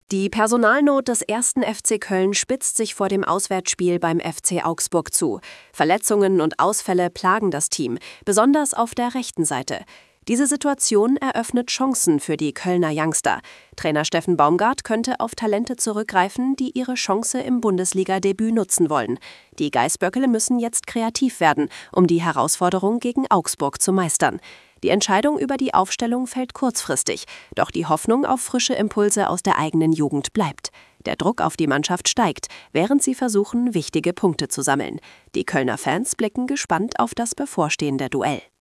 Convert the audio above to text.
Die Personalnot des 1. FC Köln spitzt sich vor dem Auswärtsspiel beim FC Augsburg zu. Verletzungen und Ausfälle plagen das Team, besonders auf der rechten Seite. Diese Situation eröffnet Chancen für die Kölner Youngster. Trainer Steffen Baumgart könnte auf Talente zurückgreifen, die ihre Chance im Bundesliga-Debüt nutzen wollen. Die Geißböckle müssen jetzt kreativ werden, um die Herausforderung gegen Augsburg zu meistern. Die Entscheidung über die Aufstellung fällt kurzfristig, doch die Hoffnung auf frische Impulse aus der eigenen Jugend bleibt. Der Druck auf die Mannschaft steigt, während sie versuchen, wichtige Punkte zu sammeln. Die Kölner Fans blicken gespannt auf das bevorstehende Duell.